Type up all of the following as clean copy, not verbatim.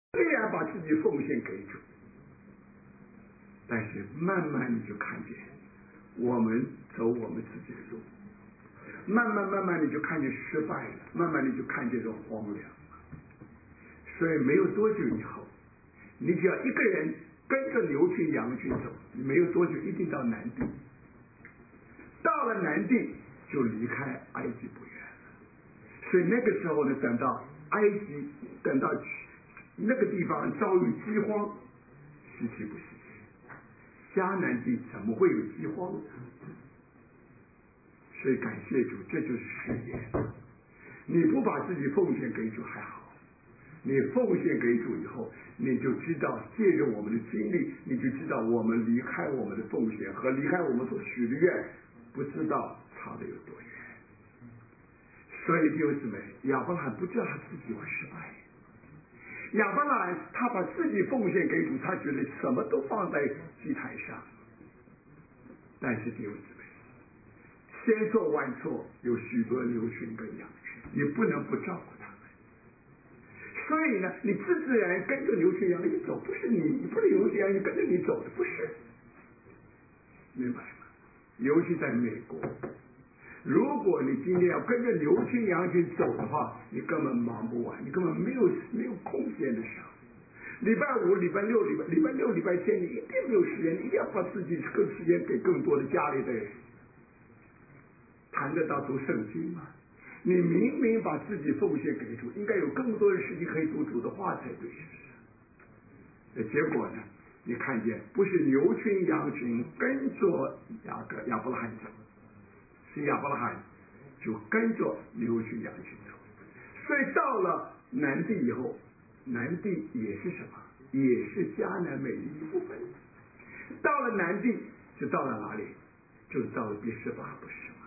虽然把自己奉献给主，但是慢慢你就看见我们走我们自己的路，慢慢你就看见失败了，慢慢你就看见这荒凉。所以没有多久以后，你只要一个人跟着牛群羊群走，你没有多久一定到南地。到了南地就离开埃及不远了。所以那个时候呢，等到埃及，等到那个地方遭遇饥荒，稀奇不稀奇？迦南地怎么会有饥荒呢？所以感谢主，这就是试验。你不把自己奉献给主还好，你奉献给主以后，你就知道借着我们的经历，你就知道我们离开我们的奉献和离开我们所许的愿，不知道差的有多远。所以弟兄姊妹，亚伯拉罕不知道他自己会失败。亚伯拉罕他把自己奉献给主，他觉得什么都放在祭坛上。但是弟兄姊妹，千错万错，有许多牛群跟羊群，你不能不照顾他们。所以呢，你自然跟着牛群羊群走，不是你不是牛群羊群跟着你走的，不是，明白吗？尤其在美国，如果你今天要跟着牛群羊群走的话，你根本忙不完，你根本没有空闲的时候。礼拜五、礼拜六、礼拜天，你一定没有时间，你一定要把自己更时间给更多的家里的人。谈得到读圣经吗？你明明把自己奉献给主，应该有更多的时间可以读主的话才对，是不是？结果呢，你看见不是牛群羊群跟着亚伯拉罕走，是亚伯拉罕就跟着牛群羊群走。所以到了南地以后，南地也是什么？也是迦南美的一部分。到了南地就到了哪里？就是到了别是巴，不是吗？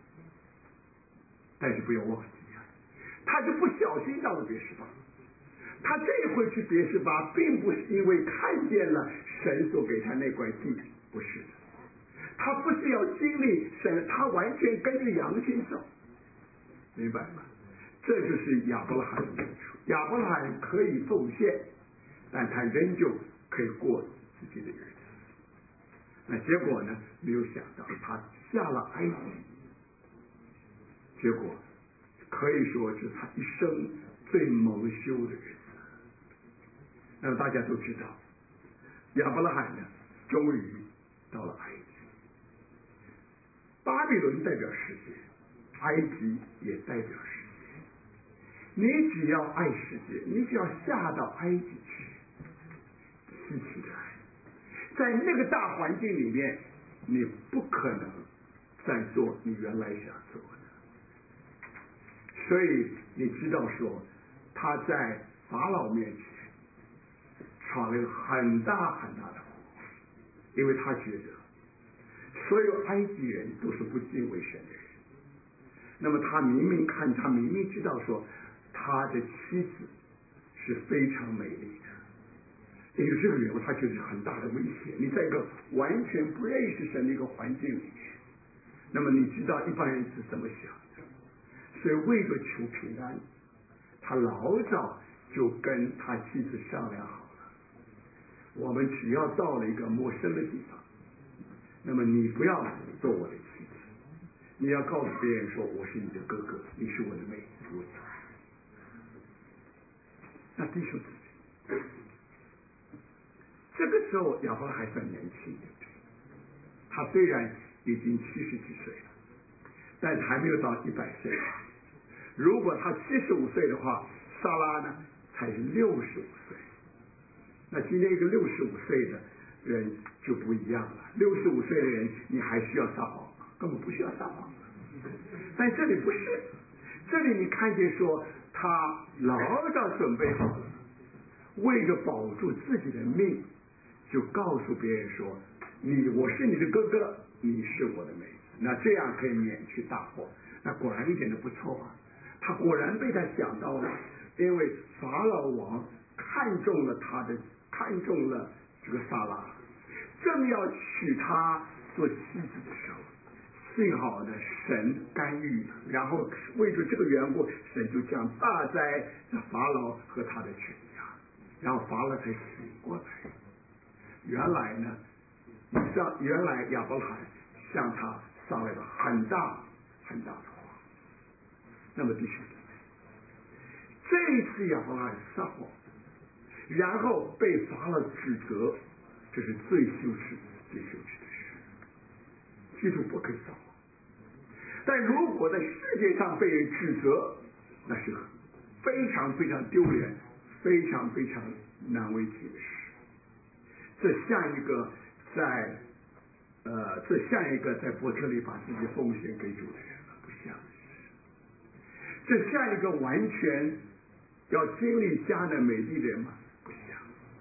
但是不要忘记啊，他就不小心到了别是巴。他这回去别是巴，并不是因为看见了神所给他那块地，不是的。他不是要经历神，他完全跟着羊群走，明白吗？这就是亚伯拉罕的难处。亚伯拉罕可以奉献，但他仍旧可以过自己的日子。那结果呢？没有想到他下了埃及，结果可以说是他一生最蒙羞的日子。那么大家都知道，亚伯拉罕呢，终于到了埃及。巴比伦代表世界，埃及也代表世界。你只要爱世界，你只要下到埃及去，稀奇的来，在那个大环境里面，你不可能再做你原来想做的。所以你知道说，他在法老面前闯了一个很大很大的祸，因为他觉得所有埃及人都是不敬畏神的人。那么他明明知道说他的妻子是非常美丽的，因为这个缘故，他觉得是很大的威胁。你在一个完全不认识神的一个环境里面，那么你知道一般人是怎么想的。所以为了求平安，他老早就跟他妻子商量好了，我们只要到了一个陌生的地方，那么你不要做我的妻子，你要告诉别人说我是你的哥哥，你是我的妹子，我走。那弟兄姊妹，这个时候亚伯拉罕还算年轻，对不对？他虽然已经70几岁了，但是还没有到100岁。如果他75岁的话，撒拉呢才是65岁。那今天一个65岁的人就不一样了。65岁的人，你还需要撒谎吗？根本不需要撒谎。但这里不是，这里你看见说他老早准备好了，为着保住自己的命，就告诉别人说我是你的哥哥，你是我的妹子，那这样可以免去大祸。那果然一点都不错啊，他果然被他想到了，因为法老王看中了这个撒拉，正要娶她做妻子的时候，幸好呢神干预，然后为着这个缘故，神就将大灾法老和他的全家。 然后法老才醒过来。原来呢，原来亚伯拉罕向他撒了一个很大很大的谎。那么弟兄姊妹，这一次亚伯拉罕撒谎，然后被法老指责，这是最羞耻的事。记住不可以撒谎。但如果在世界上被人指责，那是非常非常丢脸、非常非常难为情的事。这像一个在伯特利把自己奉献给主的人，不像。这像一个完全要经历迦南美地的人吗？不像。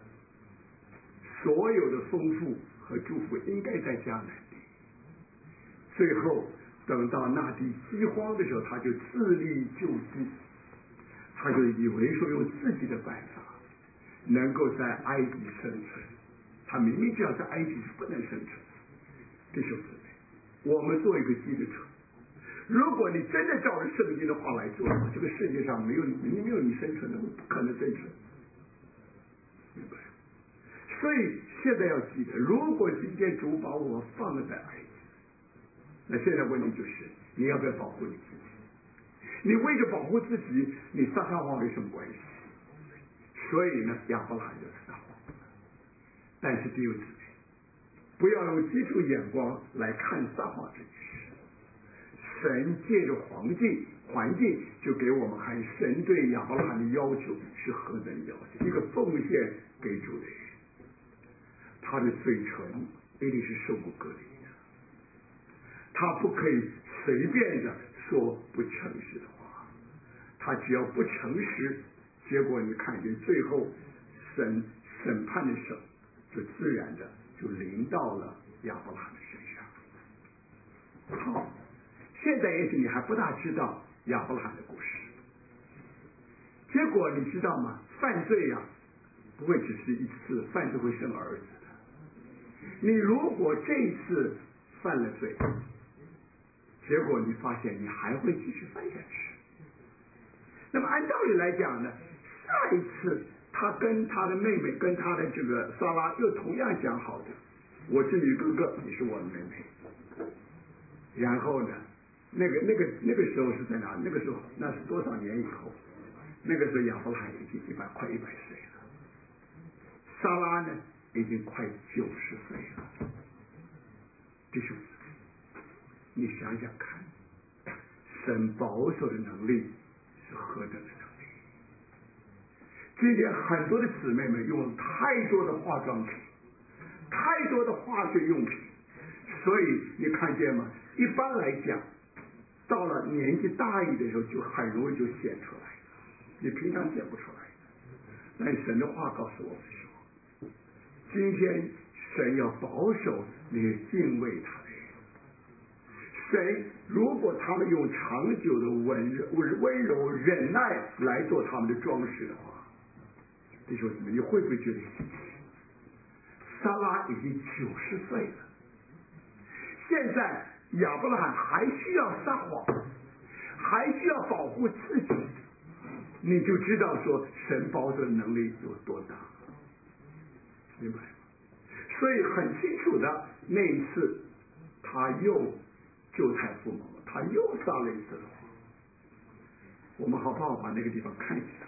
所有的丰富和祝福应该在迦南地，最后等到那地饥荒的时候，他就自力救济，他就以为说用自己的办法能够在埃及生存，他明明知道在埃及是不能生存。弟兄姊妹，我们做一个基督徒，如果你真的照着圣经的话来做，这个世界上没有你生存的，不可能生存，明白？所以现在要记得，如果今天主把我放在埃及，那现在问题就是你要不要保护你自己？你为着保护自己，你撒谎有什么关系？所以呢，亚伯拉罕就撒谎。但是弟兄姊妹，不要用基督眼光来看撒谎这件事。神借着环境就给我们看神对亚伯拉罕的要求是何等要求。一个奉献给主的人，他的嘴唇一定是受过割礼的，他不可以随便的说不诚实的话。他只要不诚实，结果你看见最后审判的手就自然的就临到了亚伯拉罕的身上。好，现在也许你还不大知道亚伯拉罕的故事，结果你知道吗？犯罪不会只是一次，犯罪会生儿子的。你如果这一次犯了罪，结果你发现你还会继续犯下去。那么按道理来讲呢，下一次他跟他的妹妹跟他的这个撒拉又同样讲好的，我是你哥哥，你是我的妹妹。然后呢，那个时候是在哪？那个时候那是多少年以后？那个时候亚伯拉罕已经快100岁了，撒拉呢已经快90岁了。弟兄，你想想看，神保守的能力是何等的能力。今天很多的姊妹们用了太多的化妆品，太多的化学用品，所以你看见吗？一般来讲，到了年纪大一点的时候，就很容易就显出来，你平常显不出来。但神的话告诉我们说，今天神要保守那些敬畏他的人。神如果他们用长久的温柔忍耐来做他们的装饰的话，弟兄姊妹，你会不会觉得稀奇？撒拉已经90岁了，现在亚伯拉罕还需要撒谎，还需要保护自己，你就知道说神保守的能力有多大，明白吗？所以很清楚的，那一次他又救太父母，他又撒了一次的谎。我们好不好把那个地方看一下？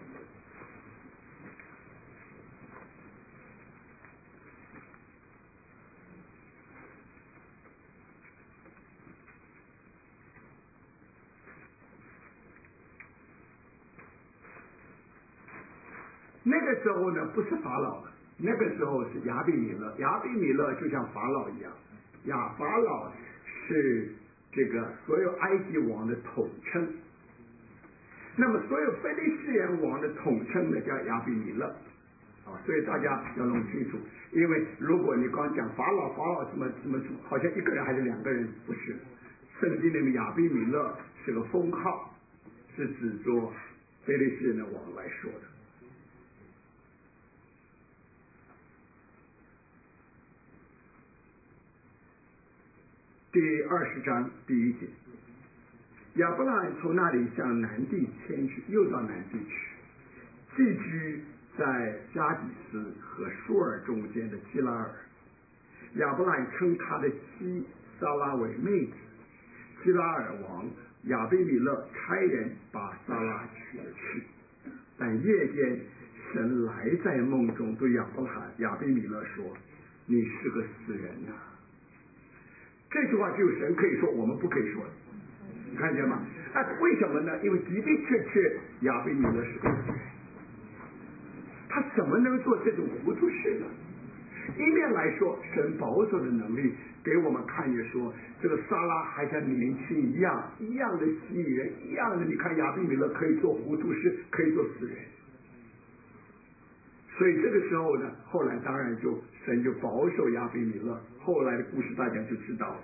那个时候呢，不是法老了，那个时候是亚比米勒。亚比米勒就像法老一样，法老是这个所有埃及王的统称。那么所有非利士人王的统称呢叫亚比米勒。所以大家要弄清楚，因为如果你刚讲法老怎么好像一个人还是2个人，不是。圣经里面亚比米勒是个封号，是指着非利士人的王来说的。第20章第1节，亚伯拉罕从那里向南地迁去，又到南地去，寄居在加底斯和舒尔中间的基拉尔，亚伯兰称他的妻撒拉为妹子。基拉尔王亚比米勒差人把撒拉娶了去，但夜间神来在梦中对亚比米勒说：“你是个死人呐、这句话只有神可以说，我们不可以说的。你看见吗？为什么呢？因为的的确确亚比米勒是个死人，他怎么能做这种糊涂事呢？一面来说，神保守的能力给我们看见说，这个撒拉还像年轻一样的吸引人，一样的。你看亚比米勒可以做糊涂事，可以做死人。所以这个时候呢，后来当然神就保守亚比米勒，后来的故事大家就知道了。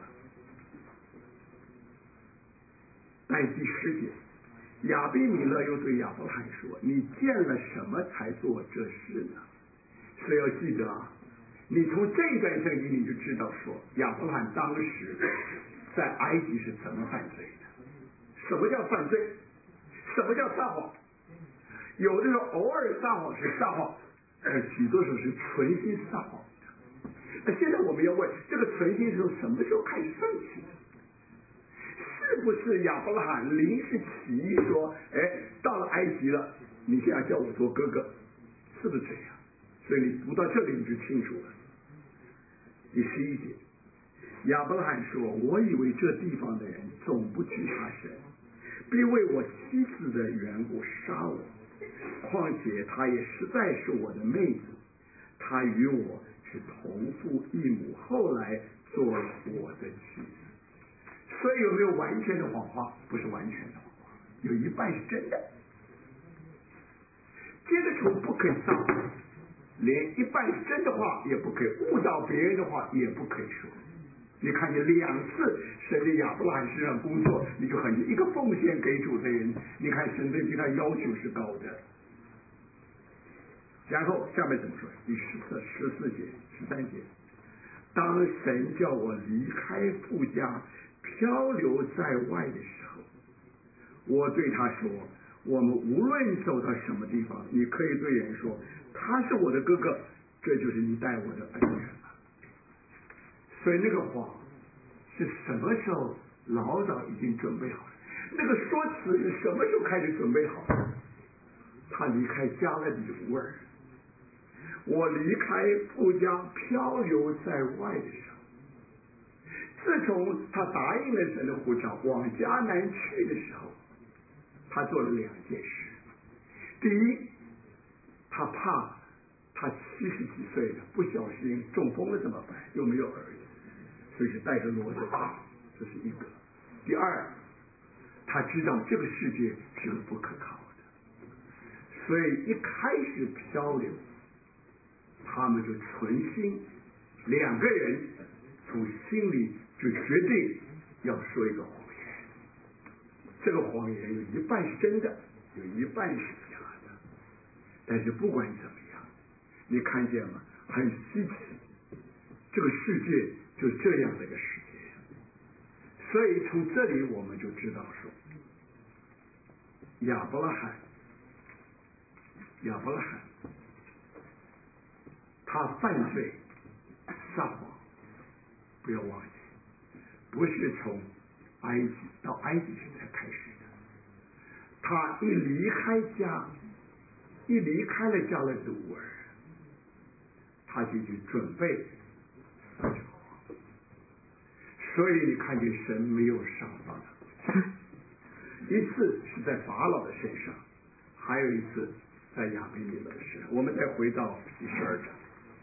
但第10节，亚比米勒又对亚伯拉罕说：“你见了什么才做这事呢？”所以要记得啊，你从这一段圣经你就知道说，亚伯拉罕当时在埃及是怎么犯罪的。什么叫犯罪？什么叫撒谎？有的时候偶尔撒谎是撒谎，许多时候是存心撒谎的。那现在我们要问，这个存心是从什么时候开始算起的？是不是亚伯拉罕临时起意说，到了埃及了，你现在叫我做哥哥，是不是这样？所以你读到这里你就清楚了。第11节，亚伯拉罕说：“我以为这地方的人总不惧怕神，必为我妻子的缘故杀我。况且她也实在是我的妹子，她与我是同父异母，后来做了我的妻子。”所以有没有完全的谎话？不是完全的谎话，有一半是真的。接着从不可以撒谎，连一半是真的话也不可以，误导别人的话也不可以说。你看见2次神在亚伯拉罕身上工作，你就很一个奉献给主的人，你看神对他要求是高的。然后下面怎么说？第14节、13节，当神叫我离开父家，漂流在外的时候，我对他说：“我们无论走到什么地方，你可以对人说他是我的哥哥，这就是你待我的恩人了。”所以那个谎是什么时候老早已经准备好了？那个说辞是什么时候开始准备好的？他离开家了的味儿。我离开父家漂流在外的时候，自从他答应了神的呼召往迦南去的时候，他做了2件事。第一，他怕他70几岁了，不小心中风了怎么办？又没有儿子，所以是带着骡子去，这是一个。第二，他知道这个世界是个不可靠的，所以一开始漂流，他们就存心2个人从心里就决定要说一个谎言。这个谎言有一半是真的，有一半是假的。但是不管怎么样，你看见吗？很稀奇，这个世界就这样的一个世界。所以从这里我们就知道说，亚伯拉罕他犯罪撒谎，不要忘记，不是从埃及到埃及时才开始的。他一离开家，一离开了家的乌尔，他就去准备撒这个谎。所以你看见神没有赏罚他，一次是在法老的身上，还有一次在亚比米勒的身上。我们再回到第12章。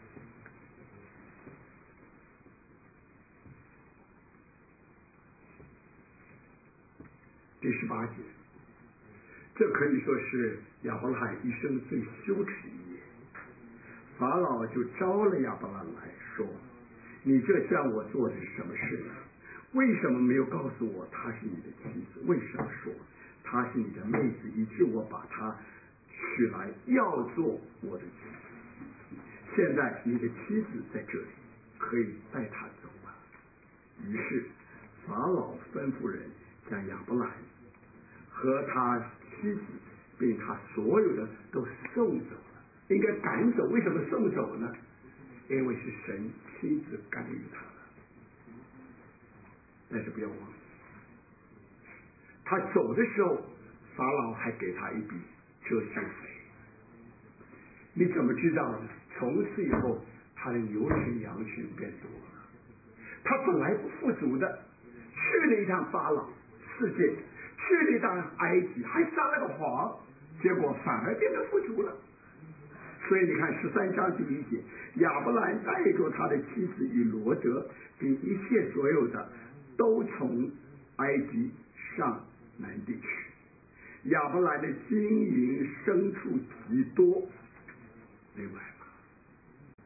第18节，这可以说是亚伯拉罕一生最羞耻一夜。法老就招了亚伯拉罕来说：“你这向我做的是什么事呢？为什么没有告诉我她是你的妻子？为什么说她是你的妹子，以致我把她娶来要做我的妻子？现在你的妻子在这里，可以带她走吧。”于是法老吩咐人将亚伯拉罕和他妻子并他所有的都送走了。 应该赶走，为什么送走呢？因为是神亲自干预他了。但是不要忘记，他走的时候，法老还给他一笔遮羞费。你怎么知道呢？从此以后，他的牛群羊群变多了。他本来不富足的，去了一趟法老世界，去了一趟埃及，还撒了个谎，结果反而变得富足了。所以你看13章第1节，亚伯兰带着他的妻子以罗德并一切所有的，都从埃及上南地去。亚伯兰的金银牲畜极多，另外